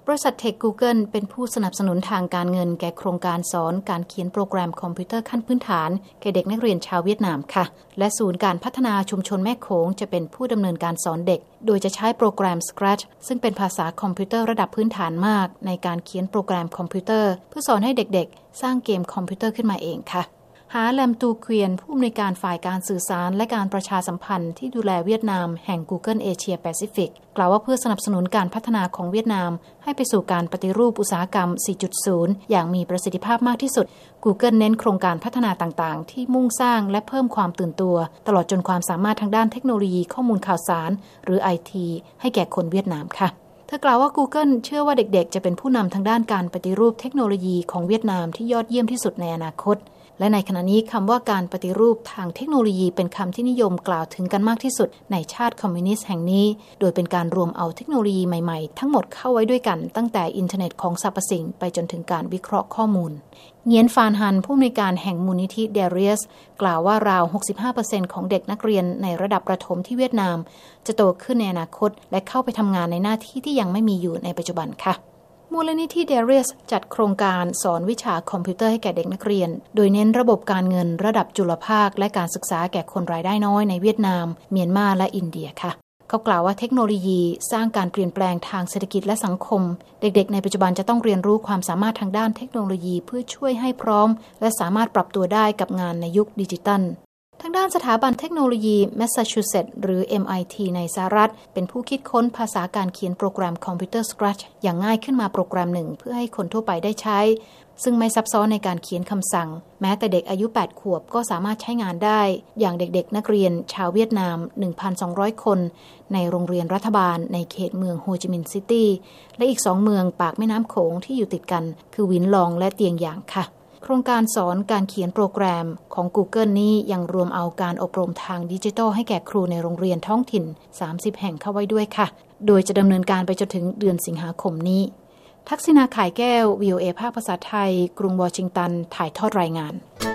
บริษัทเทค Google เป็นผู้สนับสนุนทางการเงินแก่โครงการสอนการเขียนโปรแกรมคอมพิวเตอร์ขั้นพื้นฐานแก่เด็กนักเรียนชาวเวียดนามค่ะและศูนย์การพัฒนาชุมชนแม่โขงจะเป็นผู้ดำเนินการสอนเด็กโดยจะใช้โปรแกรม Scratch ซึ่งเป็นภาษาคอมพิวเตอร์ระดับพื้นฐานมากในการเขียนโปรแกรมคอมพิวเตอร์เพื่อสอนให้เด็กๆสร้างเกมคอมพิวเตอร์ขึ้นมาเองค่ะหาแลมตูเกวียนผู้อำนวยการฝ่ายการสื่อสารและการประชาสัมพันธ์ที่ดูแลเวียดนามแห่ง Google Asia Pacific กล่าวว่าเพื่อสนับสนุนการพัฒนาของเวียดนามให้ไปสู่การปฏิรูปอุตสาหกรรม 4.0 อย่างมีประสิทธิภาพมากที่สุด Google เน้นโครงการพัฒนาต่างๆที่มุ่งสร้างและเพิ่มความตื่นตัวตลอดจนความสามารถทางด้านเทคโนโลยีข้อมูลข่าวสารหรือ IT ให้แก่คนเวียดนามค่ะเธอกล่าวว่า Google เชื่อว่าเด็กๆจะเป็นผู้นำทางด้านการปฏิรูปเทคโนโลยีของเวียดนามที่ยอดเยี่ยมที่สุดในอนาคตและในขณะนี้คำว่าการปฏิรูปทางเทคโนโลยีเป็นคำที่นิยมกล่าวถึงกันมากที่สุดในชาติคอมมิวนิสต์แห่งนี้โดยเป็นการรวมเอาเทคโนโลยีใหม่ๆทั้งหมดเข้าไว้ด้วยกันตั้งแต่อินเทอร์เน็ตของสรรพสิ่งไปจนถึงการวิเคราะห์ข้อมูลเงียนฟานฮันผู้อำนวยการแห่งมูลนิธิเดเรียสกล่าวว่าราว 65% ของเด็กนักเรียนในระดับประถมที่เวียดนามจะโตขึ้นในอนาคตและเข้าไปทำงานในหน้าที่ที่ยังไม่มีอยู่ในปัจจุบันค่ะมูลนิธิเดเรียสจัดโครงการสอนวิชาคอมพิวเตอร์ให้แก่เด็กนักเรียนโดยเน้นระบบการเงินระดับจุลภาคและการศึกษาแก่คนรายได้น้อยในเวียดนามเมียนมาและอินเดียค่ะเขากล่าวว่าเทคโนโลยีสร้างการเปลี่ยนแปลงทางเศรษฐกิจและสังคมเด็กๆในปัจจุบันจะต้องเรียนรู้ความสามารถทางด้านเทคโนโลยีเพื่อช่วยให้พร้อมและสามารถปรับตัวได้กับงานในยุคดิจิทัลทางด้านสถาบันเทคโนโลยีแมสซาชูเซตส์หรือ MIT ในสหรัฐเป็นผู้คิดค้นภาษาการเขียนโปรแกรมคอมพิวเตอร์ Scratch อย่างง่ายขึ้นมาโปรแกรมหนึ่งเพื่อให้คนทั่วไปได้ใช้ซึ่งไม่ซับซ้อนในการเขียนคำสั่งแม้แต่เด็กอายุ8ขวบก็สามารถใช้งานได้อย่างเด็กๆนักเรียนชาวเวียดนาม 1,200 คนในโรงเรียนรัฐบาลในเขตเมืองโฮจิมินห์ซิตี้และอีก2เมืองปากแม่น้ำโขงที่อยู่ติดกันคือวินลองและเตียงหยางค่ะโครงการสอนการเขียนโปรแกรมของ Google นี้ยังรวมเอาการอบรมทางดิจิทัลให้แก่ครูในโรงเรียนท้องถิ่น30แห่งเข้าไว้ด้วยค่ะโดยจะดำเนินการไปจนถึงเดือนสิงหาคมนี้ทักษิณา ข่ายแก้ว VOA ภาคภาษาไทยกรุงวอชิงตันถ่ายทอดรายงาน